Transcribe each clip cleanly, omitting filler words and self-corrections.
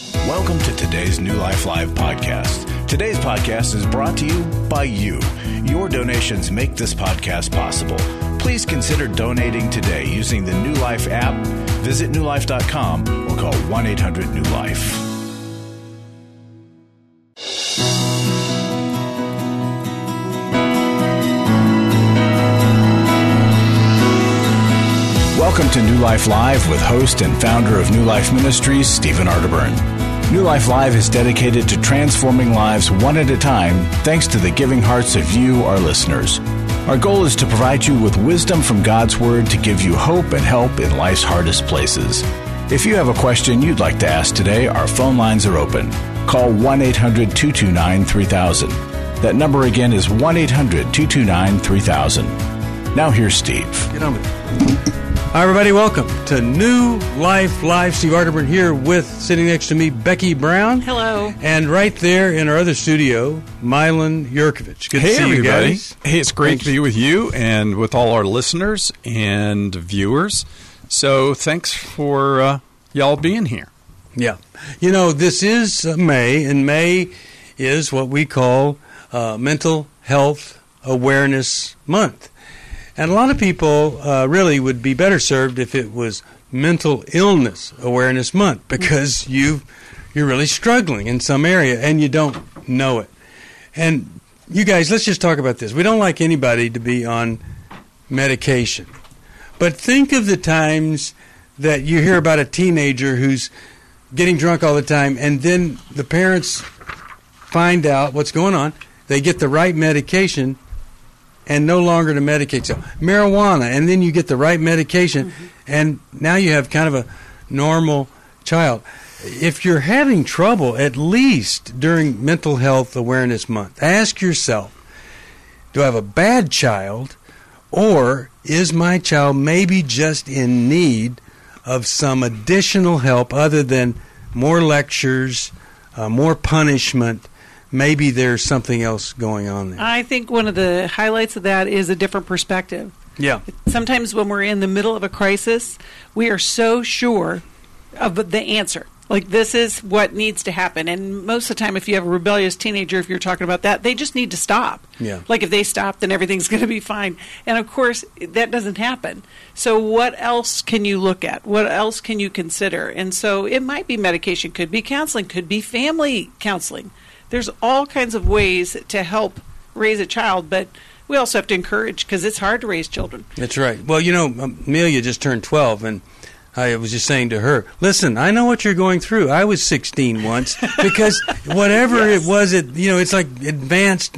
Welcome to today's New Life Live podcast. Today's podcast is brought to you by you. Your donations make this podcast possible. Please consider donating today using the New Life app, visit newlife.com, or call 1-800-NEW-LIFE. Welcome to New Life Live with host and founder of New Life Ministries, Stephen Arterburn. New Life Live is dedicated to transforming lives one at a time thanks to the giving hearts of you, our listeners. Our goal is to provide you with wisdom from God's Word to give you hope and help in life's hardest places. If you have a question you'd like to ask today, our phone lines are open. Call 1-800-229-3000. That number again is 1-800-229-3000. Now here's Steve. Get on with it. Hi, everybody. Welcome to New Life Live. Steve Arterburn here with, sitting next to me, Becky Brown. Hello. And right there in our other studio, Milan Yurkovich. Good to see everybody. you guys. Hey, it's great to be with you and with all our listeners and viewers. So thanks for y'all being here. Yeah. You know, this is May, and May is what we call Mental Health Awareness Month. And a lot of people really would be better served if it was Mental Illness Awareness Month, because you're really struggling in some area and you don't know it. And you guys, let's just talk about this. We don't like anybody to be on medication. But think of the times that you hear about a teenager who's getting drunk all the time, and then the parents find out what's going on. They get the right medication and no longer to medicate. So marijuana, and then you get the right medication, and now you have kind of a normal child. If you're having trouble, at least during Mental Health Awareness Month, ask yourself, do I have a bad child, or is my child maybe just in need of some additional help other than more lectures, more punishment? Maybe there's something else going on there. I think one of the highlights of that is a different perspective. Yeah. Sometimes when we're in the middle of a crisis, we are so sure of the answer. Like, this is what needs to happen. And most of the time, if you have a rebellious teenager, if you're talking about that, they just need to stop. Yeah. Like, if they stop, then everything's going to be fine. And, of course, that doesn't happen. So what else can you look at? What else can you consider? And so it might be medication, could be counseling, could be family counseling. There's all kinds of ways to help raise a child, but we also have to encourage, because it's hard to raise children. That's right. Well, you know, Amelia just turned 12, and I was just saying to her, listen, I know what you're going through. I was 16 once, because whatever it was, it's like advanced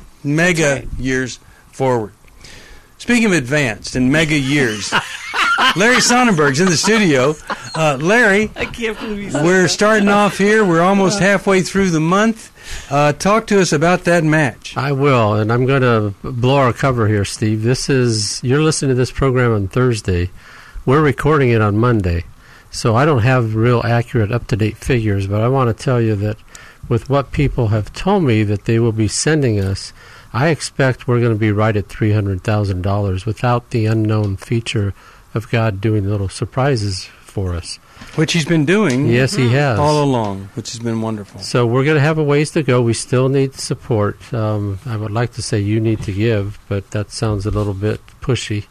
mega years forward. Speaking of advanced and mega years, Larry Sonnenberg's in the studio. Larry, I can't believe you said we're that. starting off here. We're almost halfway through the month. Talk to us about that match. I will, and I'm going to blow our cover here, Steve. You're listening to this program on Thursday. We're recording it on Monday, so I don't have real accurate, up-to-date figures, but I want to tell you that with what people have told me that they will be sending us, I expect we're going to be right at $300,000 without the unknown feature of God doing little surprises for us. Which he's been doing. Yes, he has. All along, which has been wonderful. So we're going to have a ways to go. We still need support. I would like to say you need to give, but that sounds a little bit pushy.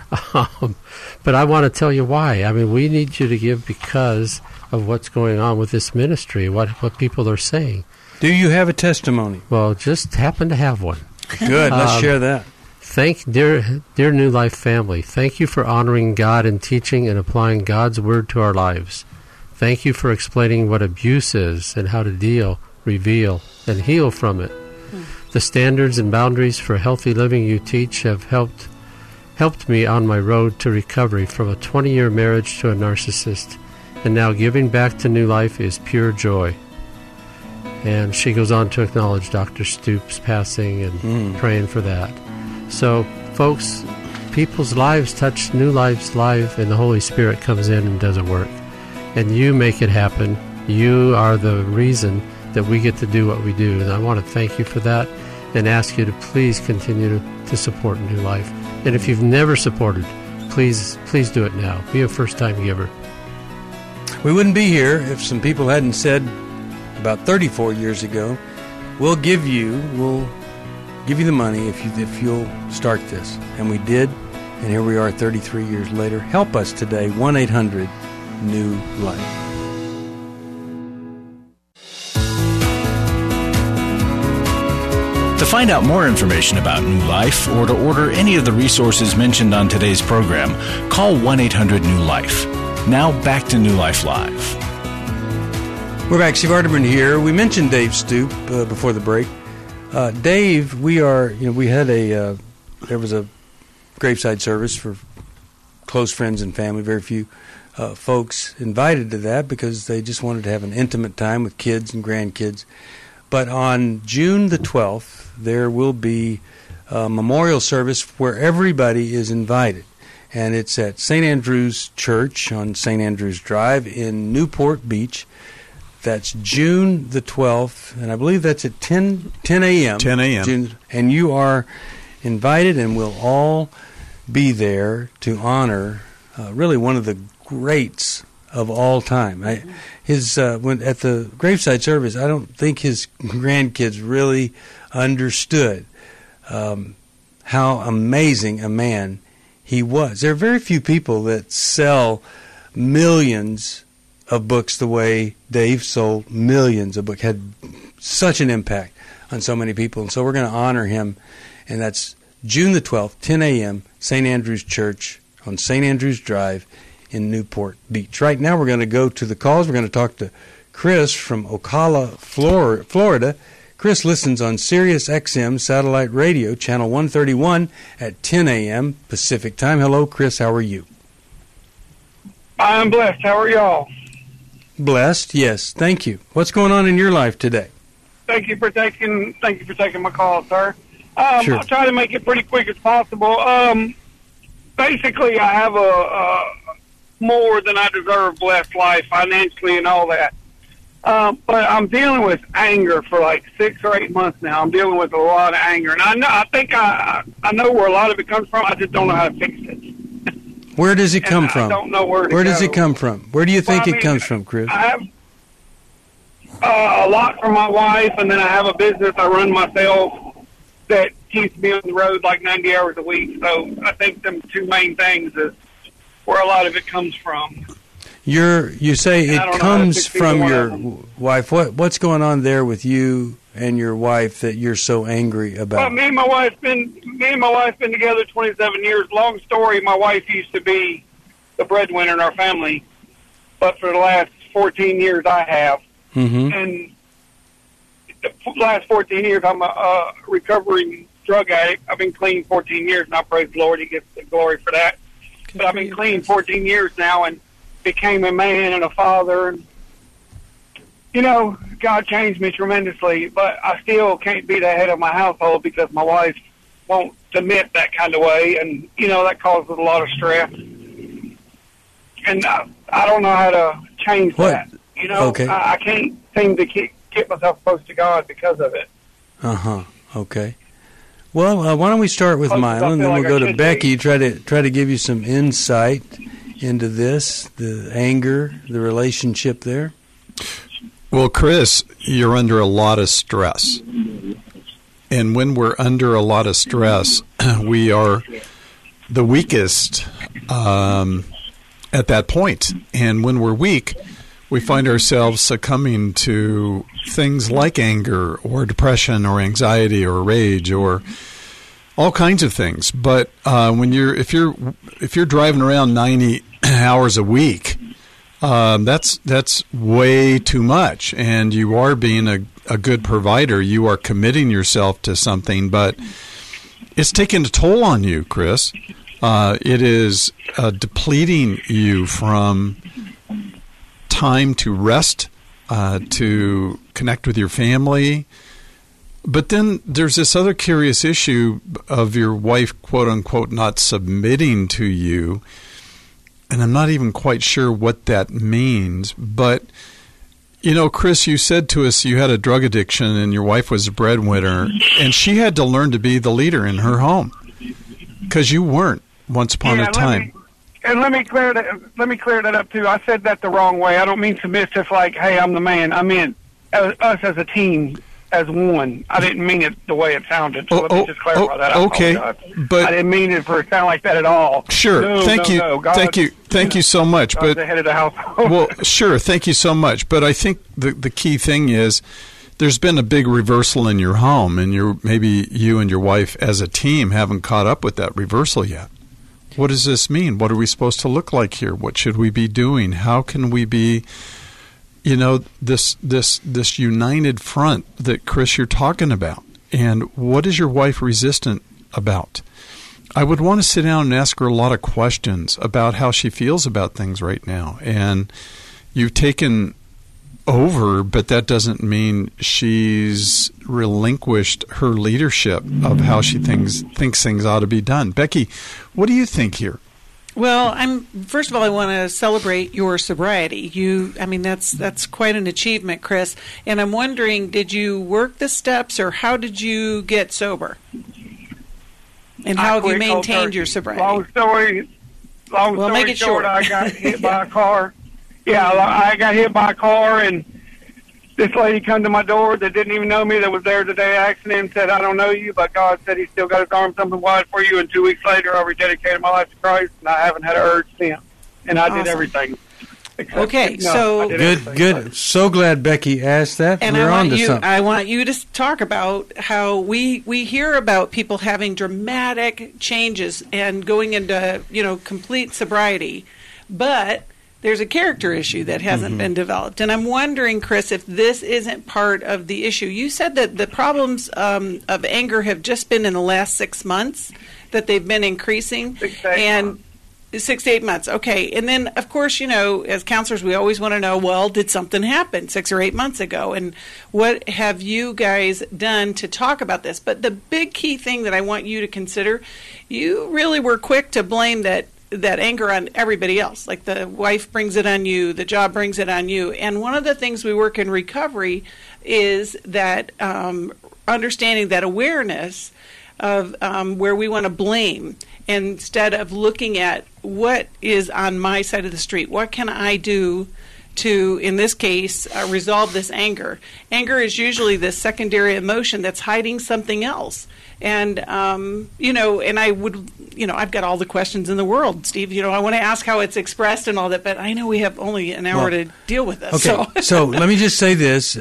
But I want to tell you why. I mean, we need you to give because of what's going on with this ministry, what people are saying. Do you have a testimony? Well, just happen to have one. Good. Let's share that. Dear New Life family, thank you for honoring God and teaching and applying God's Word to our lives. Thank you for explaining what abuse is and how to deal, reveal, and heal from it. The standards and boundaries for healthy living you teach have helped me on my road to recovery from a 20-year marriage to a narcissist, and now giving back to New Life is pure joy. And she goes on to acknowledge Dr. Stoops' passing and praying for that. So, folks, people's lives touch New Life's life, and the Holy Spirit comes in and does a work. And you make it happen. You are the reason that we get to do what we do. And I want to thank you for that and ask you to please continue to support New Life. And if you've never supported, please do it now. Be a first-time giver. We wouldn't be here if some people hadn't said about 34 years ago, we'll give you the money if you'll start this. And we did, and here we are 33 years later. Help us today, 1-800-NEW-LIFE. To find out more information about New Life or to order any of the resources mentioned on today's program, call 1-800-NEW-LIFE. Now back to New Life Live. We're back. Steve Arterburn here. We mentioned Dave Stoop before the break. Dave, we had there was a graveside service for close friends and family. Very few folks invited to that because they just wanted to have an intimate time with kids and grandkids. But on June the 12th, there will be a memorial service where everybody is invited. And it's at St. Andrew's Church on St. Andrew's Drive in Newport Beach. That's June the 12th, and I believe that's at 10 a.m. 10 a.m. And you are invited, and we'll all be there to honor really one of the greats of all time. When at the graveside service, I don't think his grandkids really understood how amazing a man he was. There are very few people that sell millions of books the way Dave sold millions of books, had such an impact on so many people. And so we're going to honor him, and that's June the 12th, 10 a.m., St. Andrew's Church on St. Andrew's Drive in Newport Beach. Right now we're going to go to the calls. We're going to talk to Chris from Ocala, Florida. Chris listens on Sirius XM Satellite Radio, Channel 131 at 10 a.m. Pacific Time. Hello, Chris. How are you? I'm blessed. How are y'all? Blessed, yes. Thank you. What's going on in your life today? Thank you for taking my call, sir. Sure. I'll try to make it pretty quick as possible. Basically, I have a more than I deserve blessed life financially and all that. But I'm dealing with anger for like 6 or 8 months now. I'm dealing with a lot of anger, and I think I know where a lot of it comes from. I just don't know how to fix it. Where does it come from? I don't know where to Where go. does it come from? Where do you think it comes from, Chris? I have a lot from my wife, and then I have a business I run myself that keeps me on the road like 90 hours a week. So I think them two main things is where a lot of it comes from. You say it comes from your wife. What's going on there with you and your wife that you're so angry about? Well, me and my wife been together 27 years. Long story. My wife used to be the breadwinner in our family, but for the last 14 years I have. Mm-hmm. And the last 14 years I'm a recovering drug addict. I've been clean 14 years, and I praise the Lord. He gets the glory for that. But I've been clean 14 years now, and became a man and a father, and God changed me tremendously, but I still can't be the head of my household because my wife won't submit that kind of way, and that causes a lot of stress, and I don't know how to change that. Okay. I can't seem to get myself close to God because of it. Okay. Well, why don't we start with Mylon, then we'll go to Becky. Try to give you some insight into this, the anger, the relationship there. Well, Chris, you're under a lot of stress. And when we're under a lot of stress, we are the weakest at that point. And when we're weak, we find ourselves succumbing to things like anger or depression or anxiety or rage or all kinds of things. But if you're driving around 90 hours a week, that's way too much. And you are being a good provider. You are committing yourself to something, but it's taking a toll on you, Chris. It is depleting you from time to rest, to connect with your family. But then there's this other curious issue of your wife, quote unquote, not submitting to you. And I'm not even quite sure what that means. But, Chris, you said to us you had a drug addiction and your wife was a breadwinner, and she had to learn to be the leader in her home because you weren't once upon a time. and let me clear that up too. I said that the wrong way. I don't mean submissive like, hey, I'm the man. I meant us as a team, as one. I didn't mean it the way it sounded. So let me just clarify that. Okay, but I didn't mean it for it to sound like that at all. Sure. Thank you so much. God's But the head of the household. well, sure. Thank you so much. But I think the key thing is there's been a big reversal in your home, and maybe you and your wife as a team haven't caught up with that reversal yet. What does this mean? What are we supposed to look like here? What should we be doing? How can we be, this united front that, Chris, you're talking about? And what is your wife resistant about? I would want to sit down and ask her a lot of questions about how she feels about things right now. And you've taken over, but that doesn't mean she's relinquished her leadership of how she thinks things ought to be done. Becky, what do you think here? Well, first of all, I want to celebrate your sobriety. That's quite an achievement, Chris. And I'm wondering, did you work the steps, or how did you get sober? And how have you maintained your sobriety? Long story short, I got hit by a car. Yeah, I got hit by a car, and this lady come to my door that didn't even know me, that was there the day of the accident, and said, I don't know you, but God said He still got His arms something wide for you. And 2 weeks later, I rededicated my life to Christ, and I haven't had an urge since. And I did everything. Okay, Good. So glad Becky asked that. And We're on to something. I want you to talk about how we hear about people having dramatic changes and going into complete sobriety, but there's a character issue that hasn't been developed. And I'm wondering, Chris, if this isn't part of the issue. You said that the problems of anger have just been in the last 6 months, that they've been increasing. 6 to 8 months. 6 to 8 months. Okay. And then, of course, as counselors, we always want to know, well, did something happen 6 or 8 months ago? And what have you guys done to talk about this? But the big key thing that I want you to consider, you really were quick to blame that anger on everybody else. Like the wife brings it on you, the job brings it on you. And one of the things we work in recovery is that understanding that awareness of where we want to blame, instead of looking at what is on my side of the street. What can I do to, in this case, resolve this anger? Anger is usually this secondary emotion that's hiding something else. And, and I would, I've got all the questions in the world, Steve. I want to ask how it's expressed and all that, but I know we have only an hour to deal with this. Okay, so let me just say this.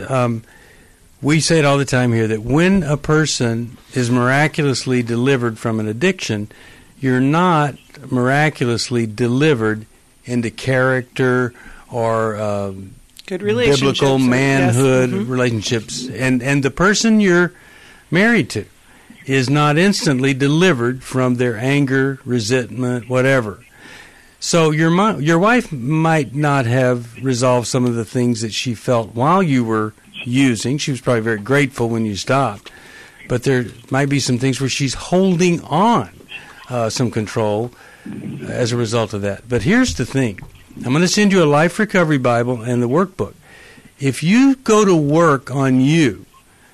We say it all the time here, that when a person is miraculously delivered from an addiction, you're not miraculously delivered into character or good relationships, biblical manhood relationships. And the person you're married to is not instantly delivered from their anger, resentment, whatever. So your wife might not have resolved some of the things that she felt while you were using. She was probably very grateful when you stopped. But there might be some things where she's holding on some control as a result of that. But here's the thing. I'm going to send you a Life Recovery Bible and the workbook. If you go to work on you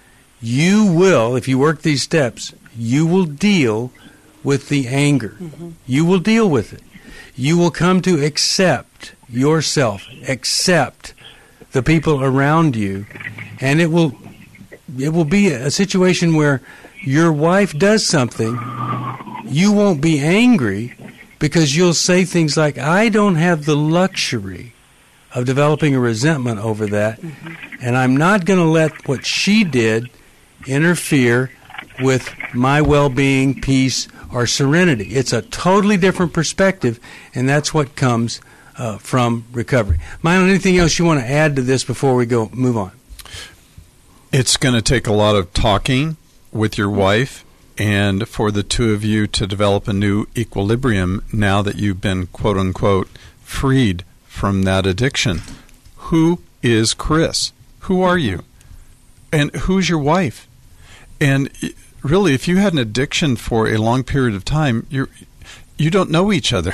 will, if you work these steps, you will deal with the anger. You will deal with it. You will come to accept yourself, accept the people around you, and it will be a situation where your wife does something, you won't be angry because you'll say things like, I don't have the luxury of developing a resentment over that, and I'm not going to let what she did interfere with my well-being, peace, or serenity. It's a totally different perspective, and that's what comes from recovery. Mylon, anything else you want to add to this before we move on? It's going to take a lot of talking with your wife and for the two of you to develop a new equilibrium now that you've been, quote-unquote, freed from that addiction. Who is Chris? Who are you? And who's your wife? And really, if you had an addiction for a long period of time, you don't know each other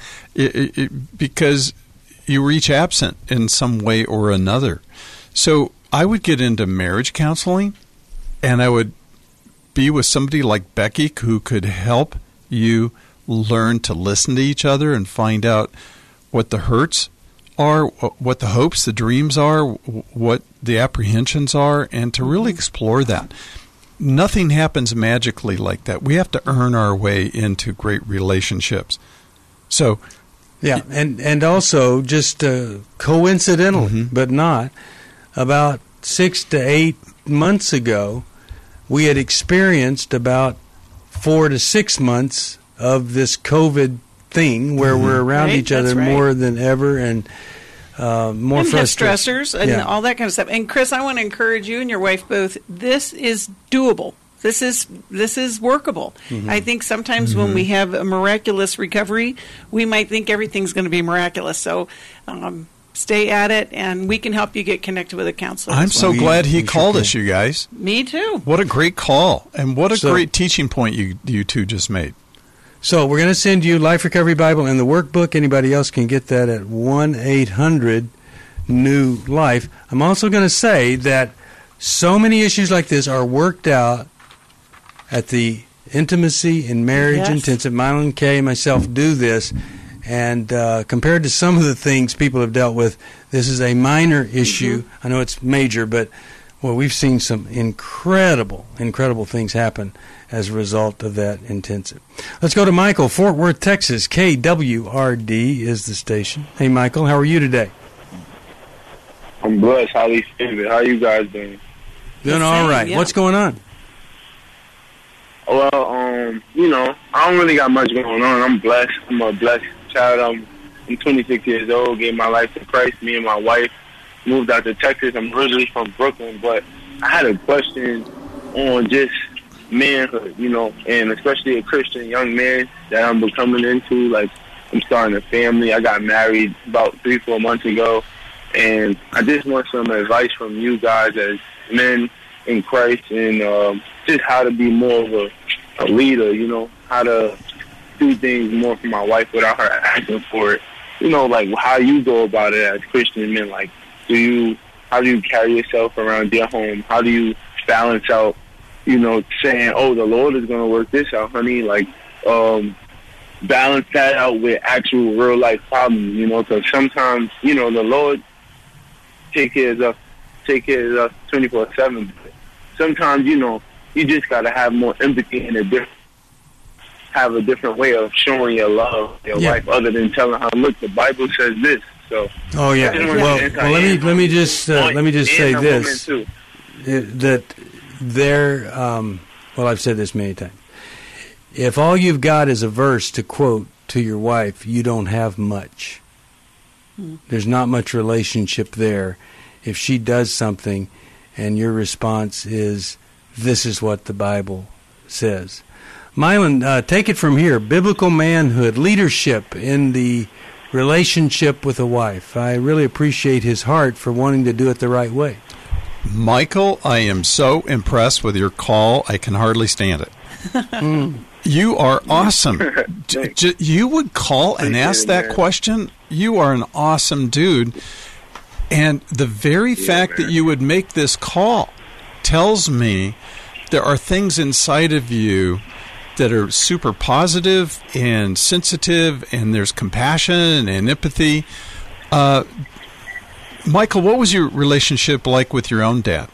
because you were each absent in some way or another. So I would get into marriage counseling, and I would be with somebody like Becky who could help you learn to listen to each other and find out what the hurts are, what the hopes, the dreams are, what the apprehensions are, and to really explore that. Nothing happens magically like that. We have to earn our way into great relationships. So, yeah, and also just coincidentally, but not, about 6 to 8 months ago, we had experienced about 4 to 6 months of this COVID thing where we're around each other more than ever, and more stressors and all that kind of stuff. And Chris, I want to encourage you and your wife both. This is doable. This is workable. I think sometimes when we have a miraculous recovery, we might think everything's going to be miraculous. So stay at it, and we can help you get connected with a counselor. I'm so glad he called us, you guys. Me too. What a great call, and what a great teaching point you two just made. So we're going to send you Life Recovery Bible and the workbook. Anybody else can get that at 1-800-NEW-LIFE. I'm also going to say that so many issues like this are worked out at the Intimacy in Marriage Intensive. Mylon Kay and myself do this, and compared to some of the things people have dealt with, this is a minor issue. I know it's major, but we've seen some incredible things happen as a result of that intensive. Let's go to Michael, Fort Worth, Texas. KWRD is the station. Hey, Michael, how are you today? I'm blessed. How you guys doing? Doing all right. What's going on? Well, I don't really got much going on. I'm blessed. I'm a blessed child. I'm 26 years old, gave my life to Christ. Me and my wife moved out to Texas. I'm originally from Brooklyn, but I had a question on just manhood, and especially a Christian young man that I'm becoming into. Like, I'm starting a family. I got married about 3-4 months ago, and I just want some advice from you guys as men in Christ, and just how to be more of a leader, how to do things more for my wife without her asking for it. Like how you go about it as Christian men. Like, how do you carry yourself around your home? How do you balance out, saying, oh, the Lord is going to work this out, honey? Like, balance that out with actual real life problems, because sometimes, the Lord take care of us 24/7. Sometimes, you just got to have more empathy and have a different way of showing your love, your wife, other than telling her, look, the Bible says this. So, well, let me just say this: that there, I've said this many times. If all you've got is a verse to quote to your wife, you don't have much. There's not much relationship there. If she does something, and your response is, "This is what the Bible says." Mylon, take it from here. Biblical manhood, leadership in the relationship with a wife. I really appreciate his heart for wanting to do it the right way. Michael, I am so impressed with your call. I can hardly stand it. You are awesome. You would call and ask that question? You are an awesome dude. And the very fact that you would make this call tells me there are things inside of you that are super positive and sensitive, and there's compassion and empathy. Michael, what was your relationship like with your own dad?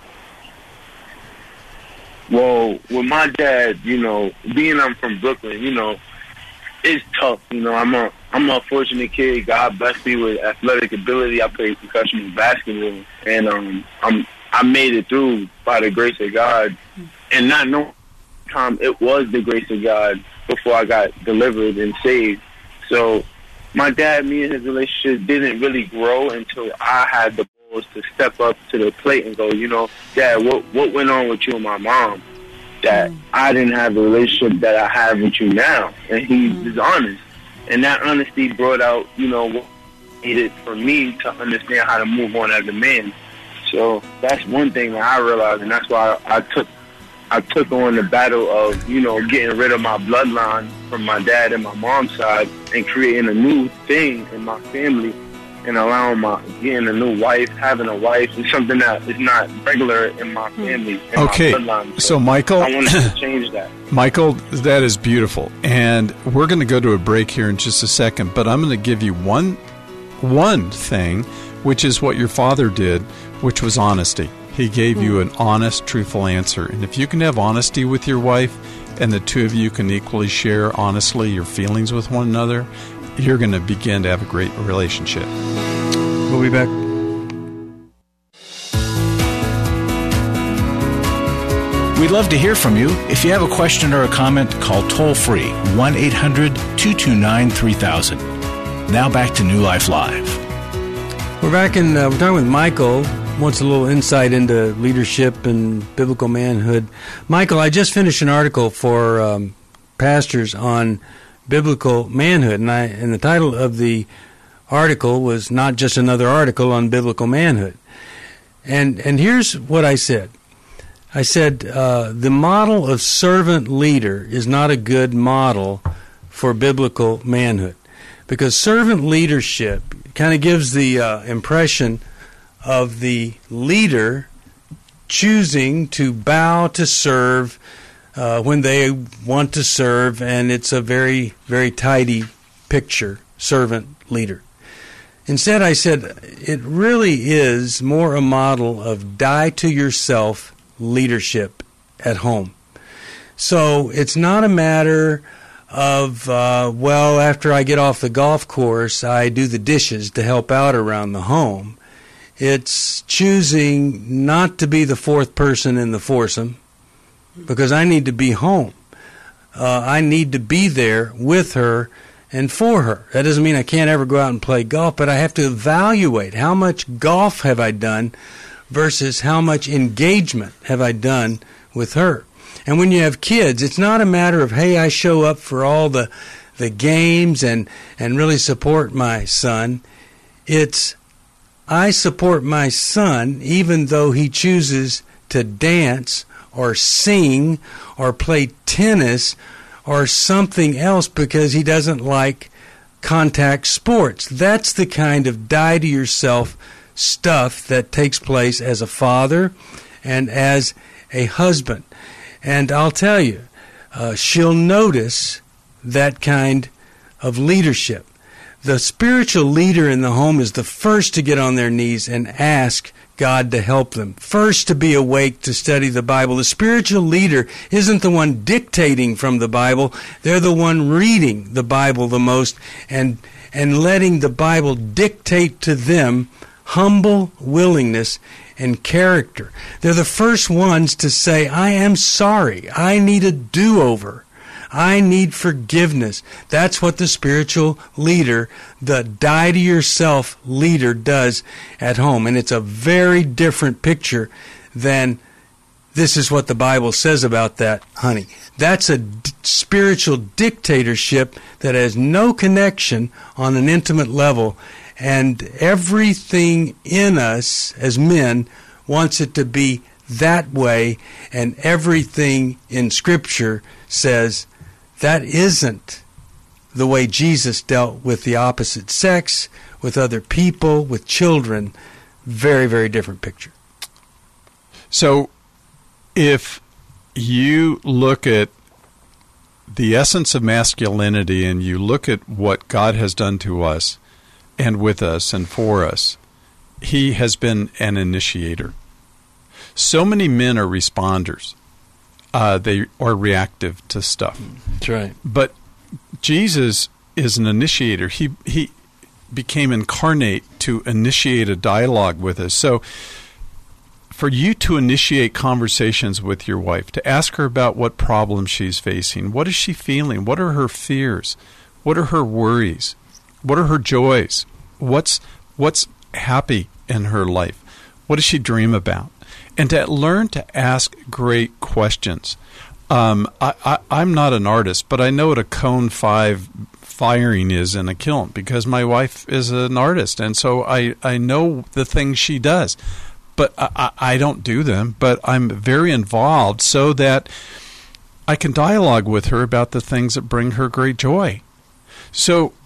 Well, with my dad, being I'm from Brooklyn, it's tough. I'm a fortunate kid. God blessed me with athletic ability. I played professional basketball, and I made it through by the grace of God, and not knowing time it was the grace of God before I got delivered and saved. So my dad, me and his relationship didn't really grow until I had the balls to step up to the plate and go, Dad, what went on with you and my mom that I didn't have the relationship that I have with you now? And he was honest. And that honesty brought out, what needed for me to understand how to move on as a man. So that's one thing that I realized, and that's why I took on the battle of, getting rid of my bloodline from my dad and my mom's side and creating a new thing in my family and getting a new wife, having a wife is something that is not regular in my family. Okay, my bloodline. So Michael, I wanted to change that. Michael, that is beautiful, and we're going to go to a break here in just a second. But I'm going to give you one thing, which is what your father did, which was honesty. He gave you an honest, truthful answer, and if you can have honesty with your wife, and the two of you can equally share honestly your feelings with one another, you're going to begin to have a great relationship. We'll be back. We'd love to hear from you. If you have a question or a comment, call toll-free 1-800-229-3000. Now back to New Life Live. We're back and we're talking with Michael. Wants a little insight into leadership and biblical manhood. Michael, I just finished an article for pastors on biblical manhood, and the title of the article was not just another article on biblical manhood. And here's what I said. I said the model of servant leader is not a good model for biblical manhood, because servant leadership kind of gives the impression of the leader choosing to bow to serve when they want to serve, and it's a very, very tidy picture, servant leader. Instead, I said it really is more a model of die-to-yourself leadership at home. So it's not a matter of, after I get off the golf course, I do the dishes to help out around the home. It's choosing not to be the fourth person in the foursome, because I need to be home. I need to be there with her and for her. That doesn't mean I can't ever go out and play golf, but I have to evaluate how much golf have I done versus how much engagement have I done with her. And when you have kids, it's not a matter of, hey, I show up for all the games and really support my son. It's, I support my son even though he chooses to dance or sing or play tennis or something else because he doesn't like contact sports. That's the kind of die-to-yourself stuff that takes place as a father and as a husband. And I'll tell you, she'll notice that kind of leadership. The spiritual leader in the home is the first to get on their knees and ask God to help them. First to be awake to study the Bible. The spiritual leader isn't the one dictating from the Bible. They're the one reading the Bible the most and letting the Bible dictate to them humble willingness and character. They're the first ones to say, I am sorry. I need a do-over. I need forgiveness. That's what the spiritual leader, the die-to-yourself leader, does at home. And it's a very different picture than this is what the Bible says about that, honey. That's a spiritual dictatorship that has no connection on an intimate level. And everything in us as men wants it to be that way. And everything in Scripture says that isn't the way Jesus dealt with the opposite sex, with other people, with children. Very, very different picture. So if you look at the essence of masculinity and you look at what God has done to us and with us and for us, He has been an initiator. So many men are responders. They are reactive to stuff. That's right. But Jesus is an initiator. He became incarnate to initiate a dialogue with us. So for you to initiate conversations with your wife, to ask her about what problems she's facing, what is she feeling, what are her fears, what are her worries, what are her joys, what's happy in her life, what does she dream about? And to learn to ask great questions. I'm not an artist, but I know what a cone 5 firing is in a kiln because my wife is an artist, and so I know the things she does. But I don't do them, but I'm very involved so that I can dialogue with her about the things that bring her great joy. So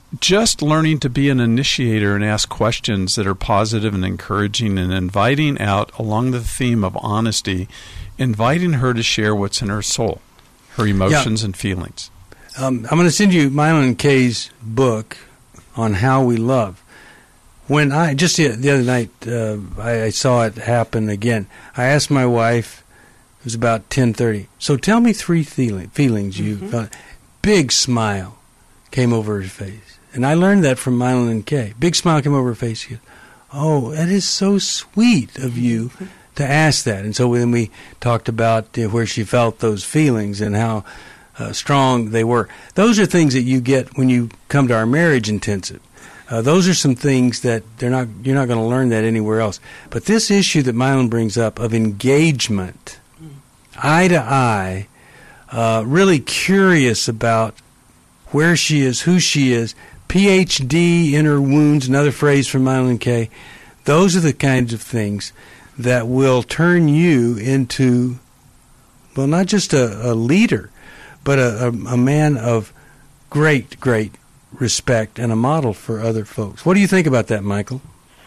just learning to be an initiator and ask questions that are positive and encouraging and inviting out along the theme of honesty, inviting her to share what's in her soul, her emotions and feelings. I'm going to send you Mylon Kay's book on how we love. When I just the other night, I saw it happen again. I asked my wife, it was about 10:30. So tell me 3 feelings you felt. Big smile came over her face, and I learned that from Mylon Kay. Big smile came over her face. She goes, "Oh, that is so sweet of you to ask that." And so then we talked about where she felt those feelings and how strong they were. Those are things that you get when you come to our marriage intensive. Those are some things that you're not going to learn that anywhere else. But this issue that Mylon brings up of engagement, eye to eye, really curious about where she is, who she is, PhD in her wounds, another phrase from Mylon Kay. Those are the kinds of things that will turn you into, well, not just a leader, but a man of great respect and a model for other folks. What do you think about that, Michael?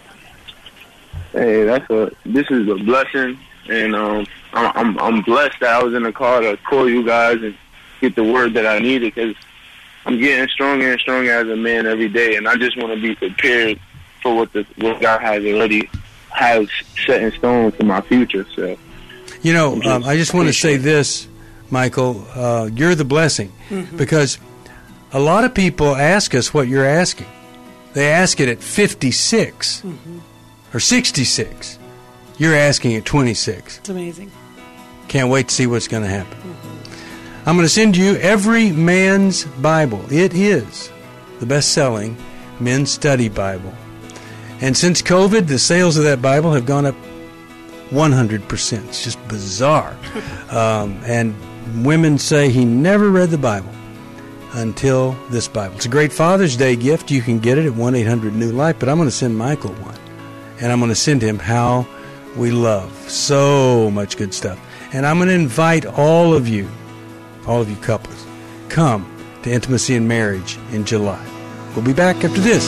Hey, this is a blessing, and I'm blessed that I was in the car to call you guys and get the word that I needed, because I'm getting stronger and stronger as a man every day, and I just want to be prepared for what God has already set in stone for my future. So, I just want to say this, Michael, you're the blessing, because a lot of people ask us what you're asking. They ask it at 56 or 66. You're asking at 26. It's amazing. Can't wait to see what's going to happen. I'm going to send you Every Man's Bible. It is the best-selling men's study Bible. And since COVID, the sales of that Bible have gone up 100%. It's just bizarre. And women say he never read the Bible until this Bible. It's a great Father's Day gift. You can get it at 1-800-NEW-LIFE, but I'm going to send Michael one. And I'm going to send him How We Love. So much good stuff. And I'm going to invite all of you couples, come to Intimacy and Marriage in July. We'll be back after this.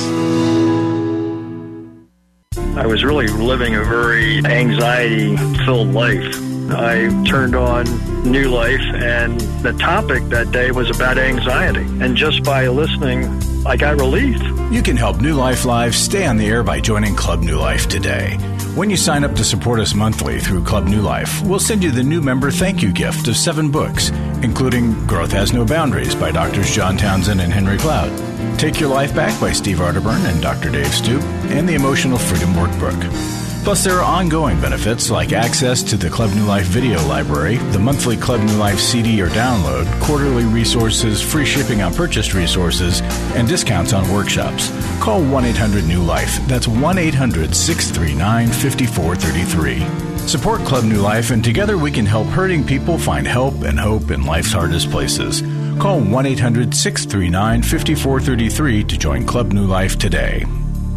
I was really living a very anxiety-filled life. I turned on New Life, and the topic that day was about anxiety. And just by listening, I got relief. You can help New Life Live stay on the air by joining Club New Life today. When you sign up to support us monthly through Club New Life, we'll send you the new member thank you gift of 7 books, including Growth Has No Boundaries by Drs. John Townsend and Henry Cloud, Take Your Life Back by Steve Arterburn and Dr. Dave Stoop, and the Emotional Freedom Workbook. Plus, there are ongoing benefits like access to the Club New Life video library, the monthly Club New Life CD or download, quarterly resources, free shipping on purchased resources, and discounts on workshops. Call 1-800-NEW-LIFE. That's 1-800-639-5433. Support Club New Life, and together we can help hurting people find help and hope in life's hardest places. Call 1-800-639-5433 to join Club New Life today.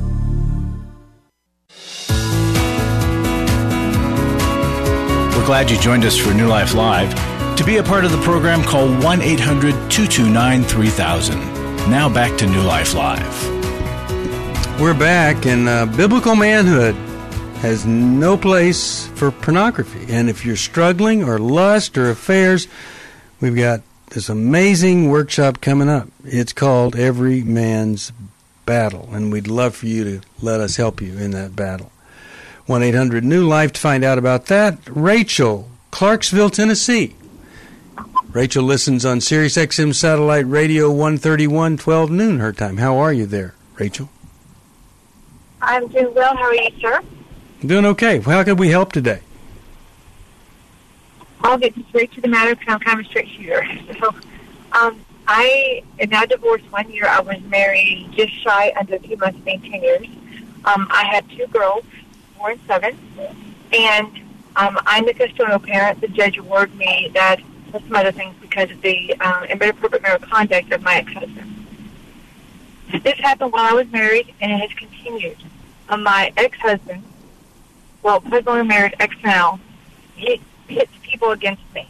Glad you joined us for New Life Live. To be a part of the program, call 1-800-229-3000. Now back to New Life Live. We're back, and biblical manhood has no place for pornography. And if you're struggling or lust or affairs, we've got this amazing workshop coming up. It's called Every Man's Battle, and we'd love for you to let us help you in that battle. 1-800-NEW-LIFE to find out about that. Rachel, Clarksville, Tennessee. Rachel listens on Sirius XM Satellite Radio 131, 12 noon her time. How are you there, Rachel? I'm doing well. How are you, sir? Doing okay. How can we help today? I'll get straight to the matter because I'm kind of a straight shooter. So, I am now divorced 1 year. I was married just shy under 2 months, being 10 years. I had 2 girls, 4 and 7, and I'm the custodial parent. The judge awarded me that plus some other things because of the inappropriate marital conduct of my ex-husband. This happened while I was married, and it has continued. My ex-husband, husband we're married, ex now, he hits people against me.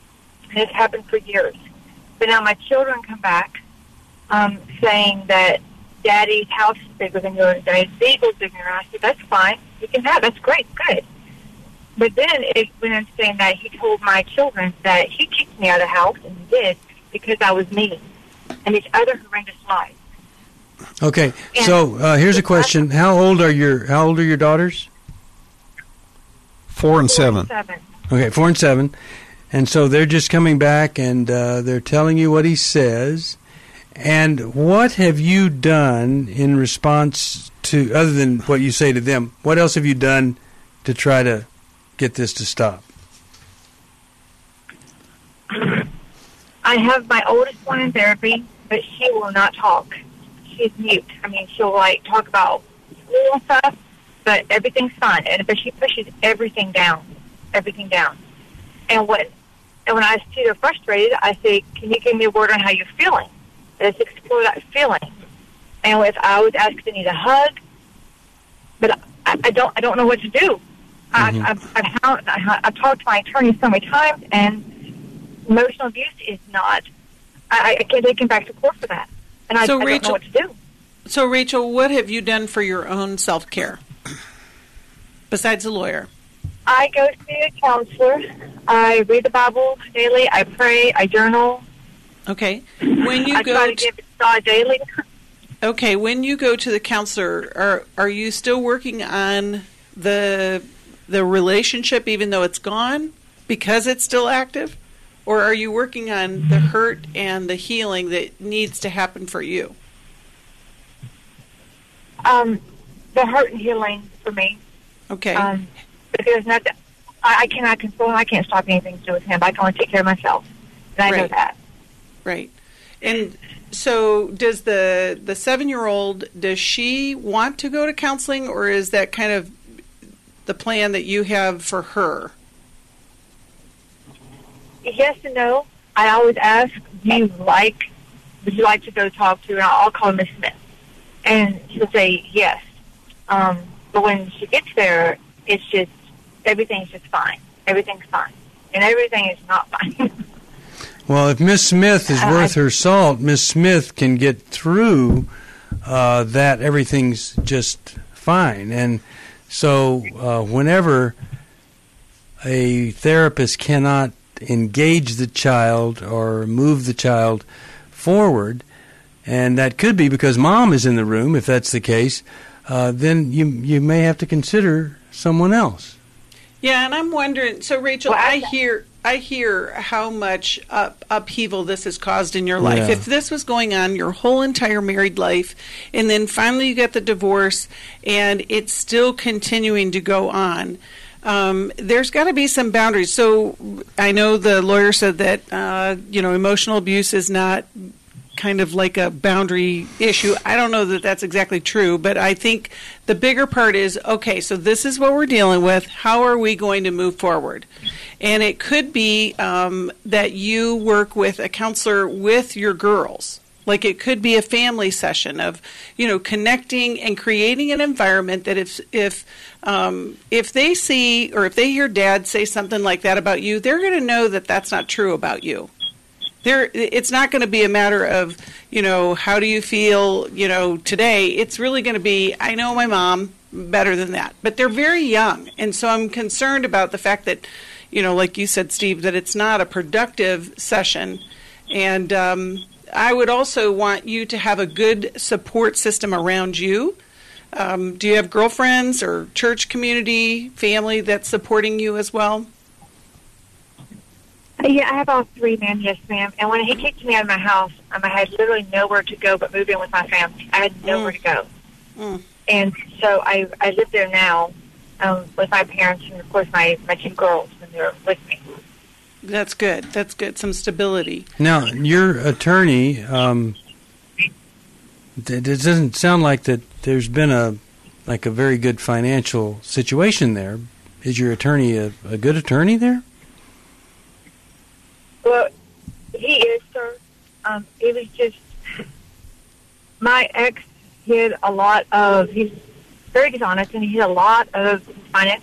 And it's happened for years. But now my children come back saying that Daddy's house is bigger than yours. Daddy's beagle's bigger than yours. I said, that's fine. You can have. That's great. Good. But then it went on saying that he told my children that he kicked me out of the house, and he did, because I was mean. And these other horrendous lies. Okay, so here's a question: How old are your daughters? 4 and 7. Okay, 4 and 7, and so they're just coming back and they're telling you what he says. And what have you done in response to, other than what you say to them? What else have you done to try to get this to stop? I have my oldest one in therapy, but she will not talk. She's mute. I mean, she'll talk about school and stuff, but everything's fine. But she pushes everything down. And when I see her frustrated, I say, "Can you give me a word on how you're feeling? Let's explore that feeling." And if I was asked to need a hug, but I don't know what to do. I've talked to my attorney so many times, and emotional abuse is not. I can't take him back to court for that, and I don't know what to do. So, Rachel, what have you done for your own self-care besides a lawyer? I go to a counselor. I read the Bible daily. I pray. I journal. Okay. When you I try to give it God daily. Okay. When you go to the counselor, are you still working on the relationship, even though it's gone, because it's still active, or are you working on the hurt and the healing that needs to happen for you? The hurt and healing for me. Okay. Because I cannot control him. I can't stop anything to do with him. I can only take care of myself, and I know that. Right. And so does the 7-year-old, does she want to go to counseling, or is that kind of the plan that you have for her? Yes and no. I always ask, would you like to go talk to, and I'll call Miss Smith. And she'll say yes. But when she gets there, it's just, everything's just fine. Everything's fine. And everything is not fine. Well, if Miss Smith is worth her salt, Miss Smith can get through that everything's just fine. And so whenever a therapist cannot engage the child or move the child forward, and that could be because mom is in the room, if that's the case, then you may have to consider someone else. Yeah, and I'm wondering, so Rachel, I hear how much upheaval this has caused in your life. Yeah. If this was going on your whole entire married life, and then finally you get the divorce, and it's still continuing to go on, there's got to be some boundaries. So I know the lawyer said that emotional abuse is not kind of like a boundary issue. I don't know that that's exactly true, but I think the bigger part is, okay, so this is what we're dealing with. How are we going to move forward? And it could be that you work with a counselor with your girls. Like it could be a family session of, connecting and creating an environment that if they see or if they hear dad say something like that about you, they're going to know that that's not true about you. It's not going to be a matter of, how do you feel, today. It's really going to be, I know my mom better than that. But they're very young. And so I'm concerned about the fact that, like you said, Steve, that it's not a productive session. And I would also want you to have a good support system around you. Do you have girlfriends or church community, family that's supporting you as well? Yeah, I have all three, ma'am. Yes, ma'am. And when he kicked me out of my house, I had literally nowhere to go but move in with my family. I had nowhere to go. And so I live there now with my parents and, of course, my two girls when they're with me. That's good. That's good. Some stability. Now, your attorney, it doesn't sound like that there's been a very good financial situation there. Is your attorney a good attorney there? Well, he is, sir. It was just my ex hid a lot of. He's very dishonest, and he hid a lot of finances.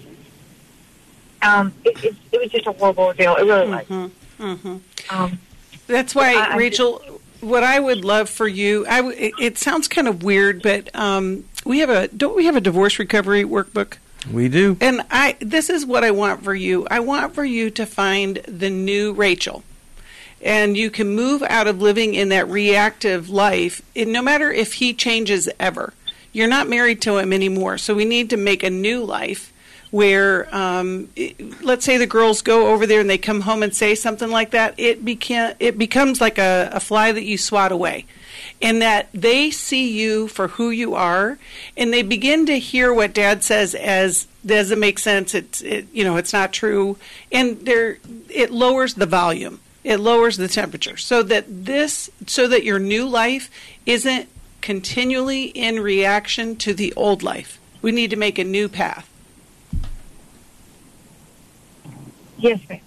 It was just a horrible deal. It really was. That's why, Rachel, what I would love for you, it sounds kind of weird, but don't we have a divorce recovery workbook? We do. And this is what I want for you. I want for you to find the new Rachel. And you can move out of living in that reactive life, no matter if he changes ever. You're not married to him anymore, so we need to make a new life where, let's say the girls go over there and they come home and say something like that, it becomes like a fly that you swat away. And that they see you for who you are, and they begin to hear what Dad says as doesn't make sense. It's not true, and it lowers the volume. It lowers the temperature so that your new life isn't continually in reaction to the old life. We need to make a new path. Yes, ma'am.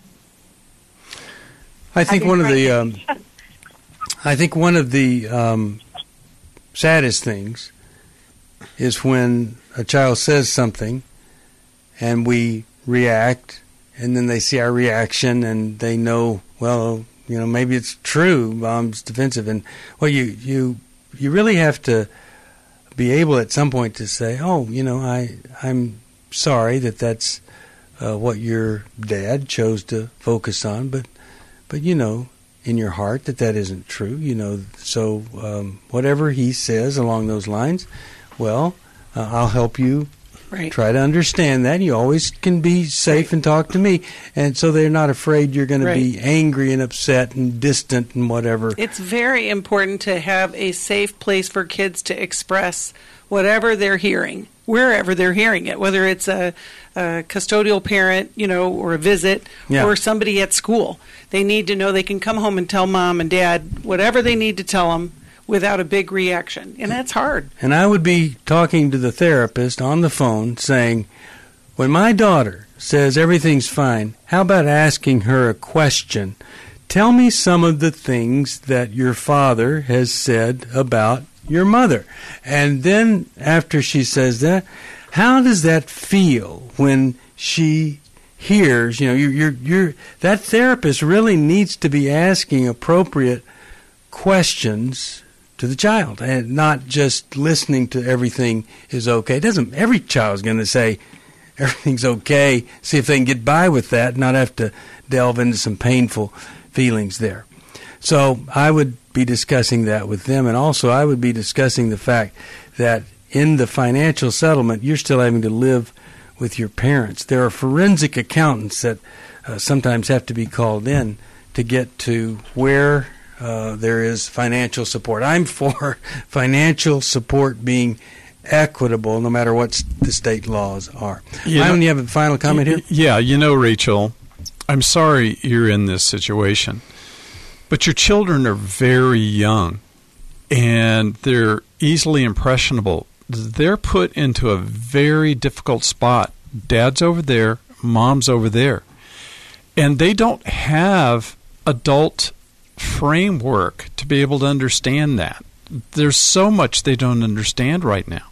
I think one of the saddest things is when a child says something and we react, and then they see our reaction and they know, well, maybe it's true. Mom's defensive, and well, you really have to be able at some point to say, oh, I'm sorry that's what your dad chose to focus on, but in your heart that isn't true, so whatever he says along those lines, well, I'll help you try to understand that. You always can be safe and talk to me, and so they're not afraid you're going to be angry and upset and distant and whatever. It's very important to have a safe place for kids to express whatever they're hearing, wherever they're hearing it, whether it's a custodial parent, or a visit, or somebody at school. They need to know they can come home and tell Mom and Dad whatever they need to tell them without a big reaction. And that's hard. And I would be talking to the therapist on the phone saying, when my daughter says everything's fine, how about asking her a question? Tell me some of the things that your father has said about your mother. And then after she says that, how does that feel when she hears, that therapist really needs to be asking appropriate questions to the child and not just listening to everything is okay. Every child's going to say everything's okay, see if they can get by with that, not have to delve into some painful feelings there. So I would be discussing that with them, and also I would be discussing the fact that in the financial settlement, you're still having to live with your parents. There are forensic accountants that sometimes have to be called in to get to where there is financial support. I'm for financial support being equitable no matter what the state laws are. Myron, you have a final comment here? Yeah, Rachel, I'm sorry you're in this situation. But your children are very young, and they're easily impressionable. They're put into a very difficult spot. Dad's over there, Mom's over there. And they don't have adult framework to be able to understand that. There's so much they don't understand right now.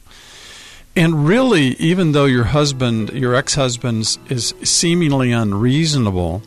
And really, even though your ex-husband is seemingly unreasonable,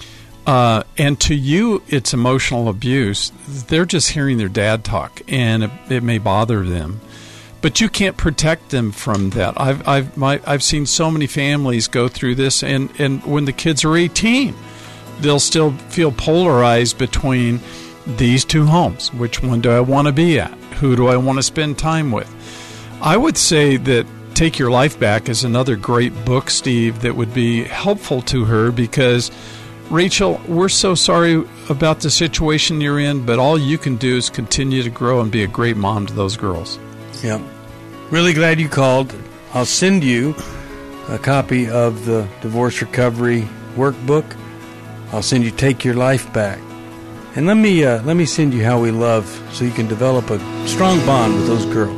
and to you it's emotional abuse, they're just hearing their dad talk, and it may bother them. But you can't protect them from that. I've seen so many families go through this, and when the kids are 18, they'll still feel polarized between these two homes. Which one do I want to be at? Who do I want to spend time with? I would say that Take Your Life Back is another great book, Steve, that would be helpful to her, because Rachel, we're so sorry about the situation you're in, but all you can do is continue to grow and be a great mom to those girls. Yeah. Really glad you called. I'll send you a copy of the Divorce Recovery Workbook. I'll send you Take Your Life Back. And let me send you How We Love so you can develop a strong bond with those girls.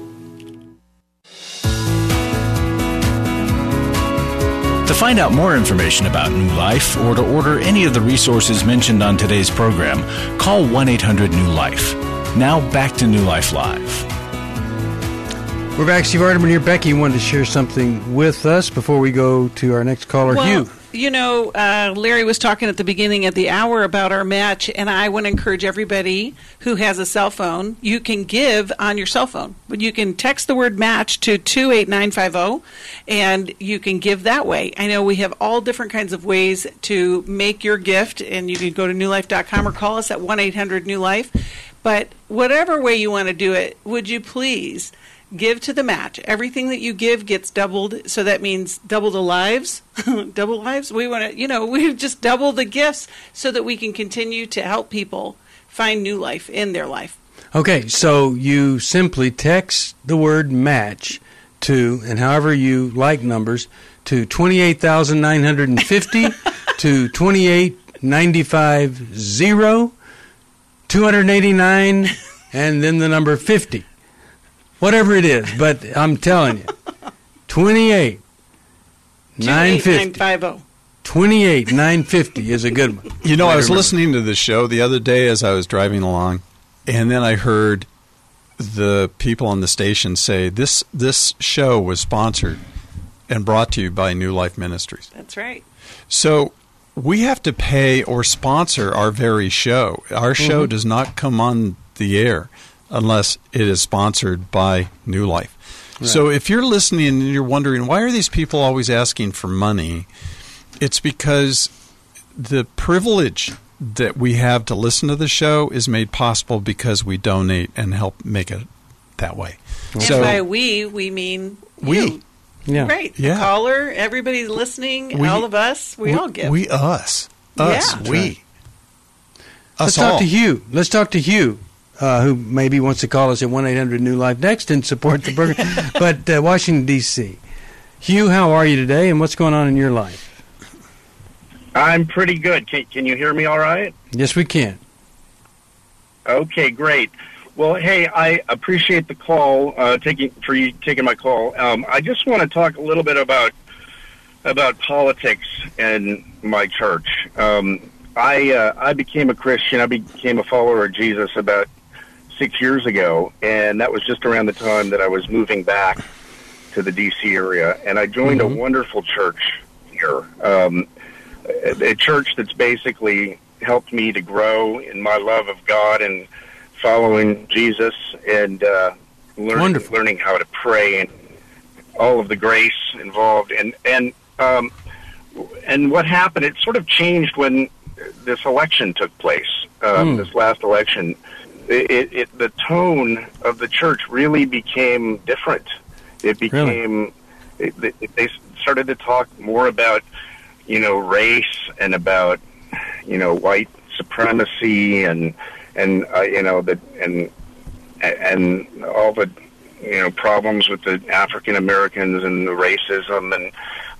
To find out more information about New Life or to order any of the resources mentioned on today's program, call 1-800-NEW-LIFE. Now back to New Life Live. We're back. Steve Arterburn here. Becky wanted to share something with us before we go to our next caller, Hugh. You know, Larry was talking at the beginning of the hour about our match, and I want to encourage everybody who has a cell phone, you can give on your cell phone. You can text the word match to 28950, and you can give that way. I know we have all different kinds of ways to make your gift, and you can go to newlife.com or call us at 1-800-NEW-LIFE. But whatever way you want to do it, would you please give to the match? Everything that you give gets doubled, so that means double the lives. Double lives? We want to, we just double the gifts so that we can continue to help people find new life in their life. Okay, so you simply text the word match to, and however you like numbers, to 28,950 to 28950, 289, and then the number 50. Whatever it is, but I'm telling you, 28950. 28950 is a good one. I was listening to the show the other day as I was driving along, and then I heard the people on the station say this show was sponsored and brought to you by New Life Ministries. That's right. So we have to pay or sponsor our very show. Our show does not come on the air unless it is sponsored by New Life. Right. So if you're listening and you're wondering, why are these people always asking for money? It's because the privilege that we have to listen to the show is made possible because we donate and help make it that way. And so, by we mean we. You. Yeah. Right. Yeah. The caller, everybody listening, all of us, we all give. Us. Yeah. We. Let's talk to Hugh. Let's talk to Hugh. Who maybe wants to call us at 1-800-NEW-LIFE next and support the program. But Washington, D.C. Hugh, how are you today, and what's going on in your life? I'm pretty good. Can you hear me all right? Yes, we can. Okay, great. Well, hey, I appreciate the call, taking my call. I just want to talk a little bit about politics and my church. I became a Christian. I became a follower of Jesus about 6 years ago, and that was just around the time that I was moving back to the D.C. area, and I joined a wonderful church here, a church that's basically helped me to grow in my love of God and following Jesus and learning how to pray and all of the grace involved. And what happened, it sort of changed when this election took place, this last election. The tone of the church really became different. It became, they started to talk more about, race and about, white supremacy and all the, problems with the African Americans and the racism. And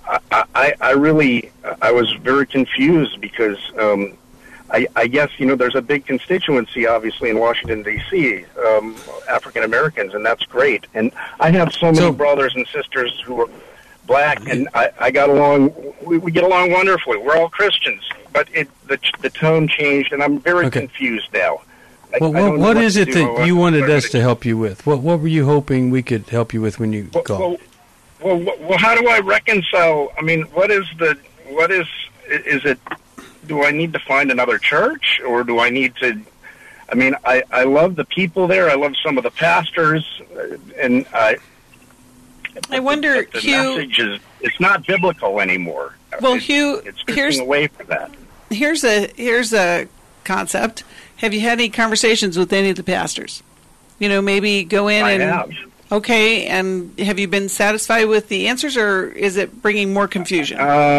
I was very confused because, I guess, there's a big constituency, obviously, in Washington, D.C., African Americans, and that's great. And I have so many brothers and sisters who are black, and I got along, we get along wonderfully. We're all Christians, but the tone changed, and I'm very confused now. What is it that you wanted us to help you with? What were you hoping we could help you with when you called? Well, how do I reconcile? I mean, is it, do I need to find another church, or do I need to, I love the people there. I love some of the pastors, and I wonder, the Hugh, message it's not biblical anymore. Well, Hugh, it's drifting away from that. Here's a concept. Have you had any conversations with any of the pastors? Maybe go in I and... have. Okay, and have you been satisfied with the answers, or is it bringing more confusion?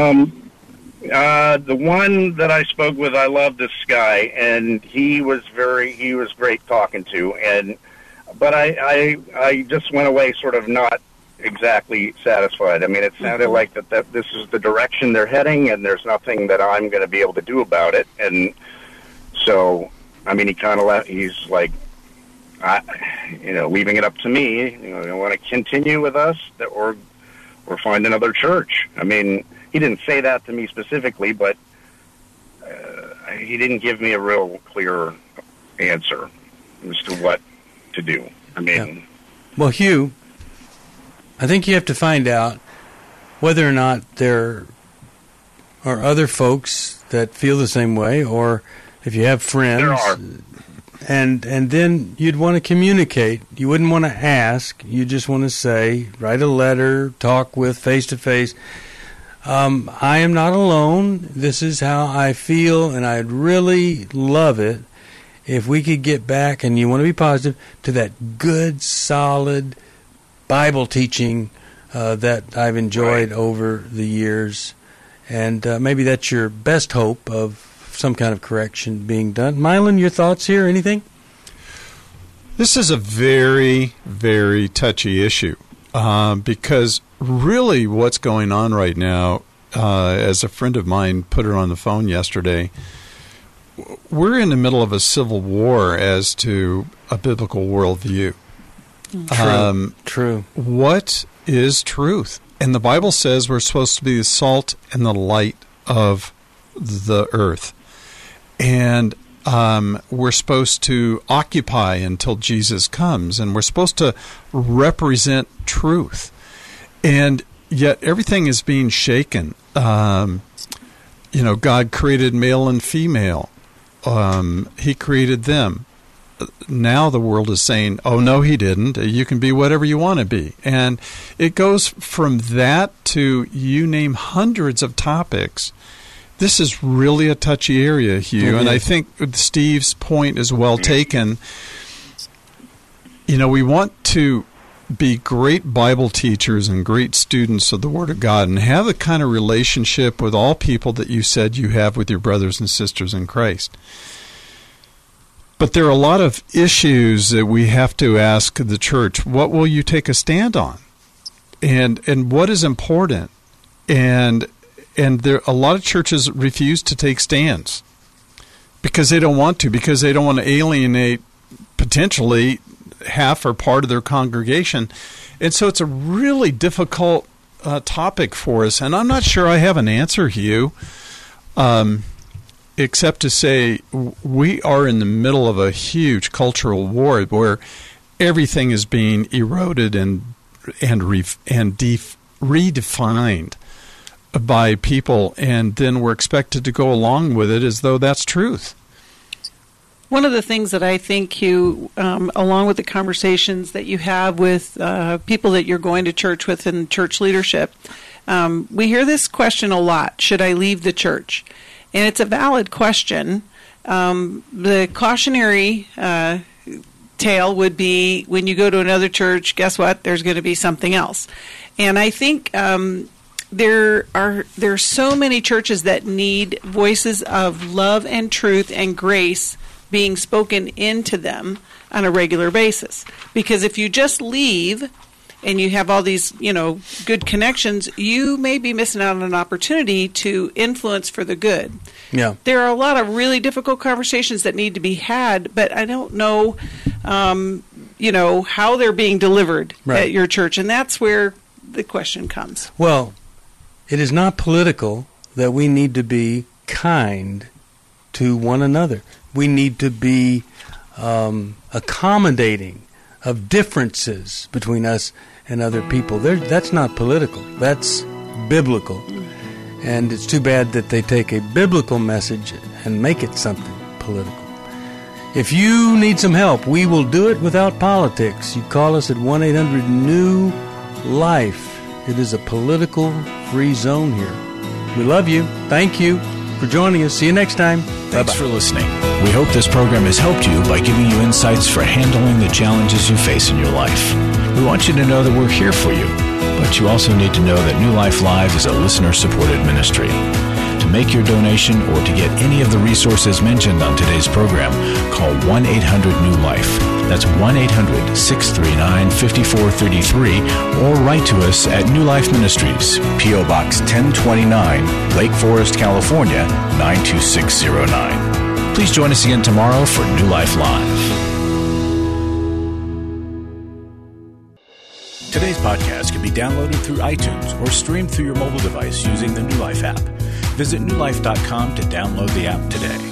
The one that I spoke with, I love this guy, and he was great talking to, but I just went away sort of not exactly satisfied. I mean, it sounded like that this is the direction they're heading, and there's nothing that I'm going to be able to do about it. And so, he kind of he's like, leaving it up to me. You want to continue with us, or find another church. He didn't say that to me specifically, but he didn't give me a real clear answer as to what to do. Well, Hugh, I think you have to find out whether or not there are other folks that feel the same way, or if you have friends. There are. And then you'd want to communicate. You wouldn't want to ask. You just want to say, write a letter, talk with face-to-face. I am not alone. This is how I feel, and I'd really love it if we could get back, and you want to be positive, to that good, solid Bible teaching that I've enjoyed over the years. And maybe that's your best hope of some kind of correction being done. Mylon, your thoughts here? Anything? This is a very, very touchy issue because really what's going on right now, as a friend of mine put it on the phone yesterday, we're in the middle of a civil war as to a biblical worldview. True. What is truth? And the Bible says we're supposed to be the salt and the light of the earth. And we're supposed to occupy until Jesus comes, and we're supposed to represent truth. And yet everything is being shaken. God created male and female. He created them. Now the world is saying, oh, no, he didn't. You can be whatever you want to be. And it goes from that to you name hundreds of topics. This is really a touchy area, Hugh, and I think Steve's point is well taken. We want to be great Bible teachers and great students of the Word of God and have the kind of relationship with all people that you said you have with your brothers and sisters in Christ. But there are a lot of issues that we have to ask the church, what will you take a stand on? And what is important? And there a lot of churches refuse to take stands because they don't want to, because they don't want to alienate potentially half or part of their congregation. And so it's a really difficult topic for us. And I'm not sure I have an answer, Hugh, except to say we are in the middle of a huge cultural war where everything is being eroded and redefined by people, and then we're expected to go along with it as though that's truth. One of the things that I think you, along with the conversations that you have with people that you're going to church with in church leadership, we hear this question a lot: should I leave the church? And it's a valid question. The cautionary tale would be, when you go to another church, guess what? There's going to be something else. And I think there are so many churches that need voices of love and truth and grace being spoken into them on a regular basis. Because if you just leave and you have all these, good connections, you may be missing out on an opportunity to influence for the good. Yeah. There are a lot of really difficult conversations that need to be had, but I don't know, how they're being delivered at your church, and that's where the question comes. Well, it is not political that we need to be kind to one another. We need to be accommodating of differences between us and other people. That's not political. That's biblical. And it's too bad that they take a biblical message and make it something political. If you need some help, we will do it without politics. You call us at 1-800-NEW-LIFE. It is a political-free zone here. We love you. Thank you for joining us. See you next time. Thanks for listening. We hope this program has helped you by giving you insights for handling the challenges you face in your life. We want you to know that we're here for you, but you also need to know that New Life Live is a listener-supported ministry. To make your donation or to get any of the resources mentioned on today's program, call 1-800-NEW-LIFE. That's 1-800-639-5433, or write to us at New Life Ministries, P.O. Box 1029, Lake Forest, California, 92609. Please join us again tomorrow for New Life Live. Today's podcast can be downloaded through iTunes or streamed through your mobile device using the New Life app. Visit newlife.com to download the app today.